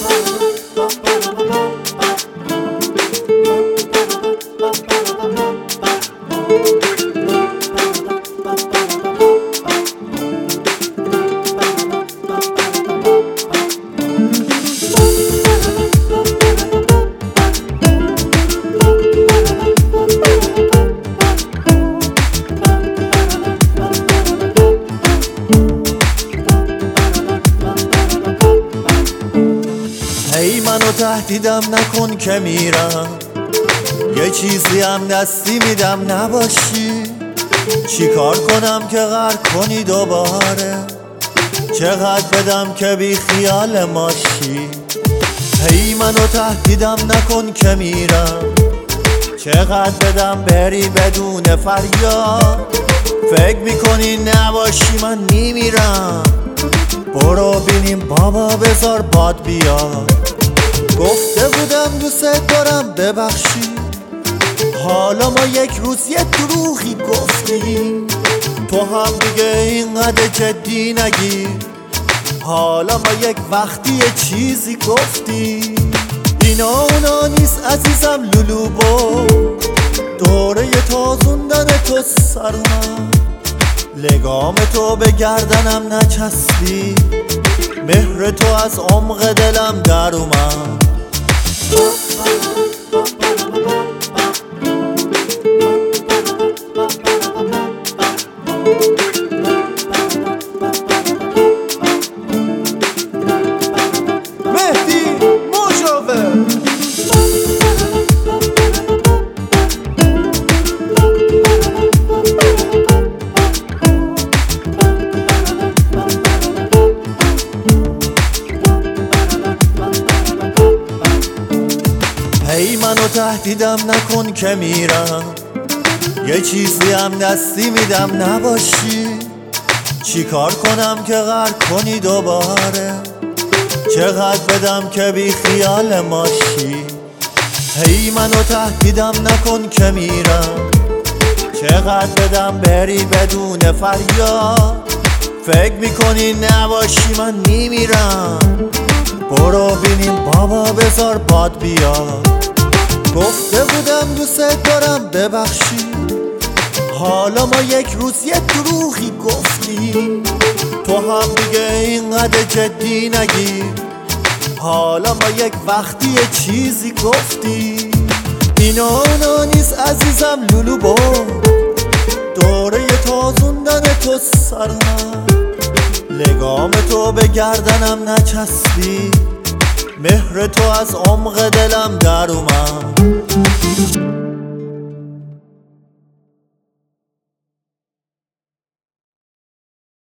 هی منو تهدیدم نکن که میرم، یه چیزی هم دستی میدم نباشی. چی کار کنم که غرق کنی دوباره، چقدر بدم که بی خیال ماشی. هی منو تهدیدم نکن که میرم، چقدر بدم بری بدون فریاد. فکر میکنی نباشی من میمیرم، برو بینیم بابا بذار باد بیاد. گفته بودم دوست دارم ببخشی، حالا ما یک روز یه دروغی گفتیم. تو هم دیگه اینقدر جدی نگیر، حالا ما یک وقتی یه چیزی گفتیم. اینا اونا نیست عزیزم لولوبو، دوره تازوندن تو سرم. لگام تو به گردنم نچسبی، مهر تو از عمق دلم در اومد. مهدی مجاور هی منو تهدیدم نکن که میرم، یه چیزی هم دستی میدم نباشی. چی کار کنم که غرق کنی دوباره، چقدر بدم که بی خیال ماشی. هی منو تهدیدم نکن که میرم، چقدر بدم بری بدون فریاد. فکر میکنی نباشی من میمیرم، برو بینیم بابا بذار باد بیاد. گفته بودم دوست دارم ببخشی، حالا ما یک روز یه دروغی گفتیم. تو هم دیگه اینقدر جدی نگیر، حالا ما یک وقتی یه چیزی گفتیم. اینا اونا نیست عزیزم لولوبو، دوره تازوندن تو سرم. لگام تو به گردنم نچسبی، مهر تو از عمق دلم در اومد.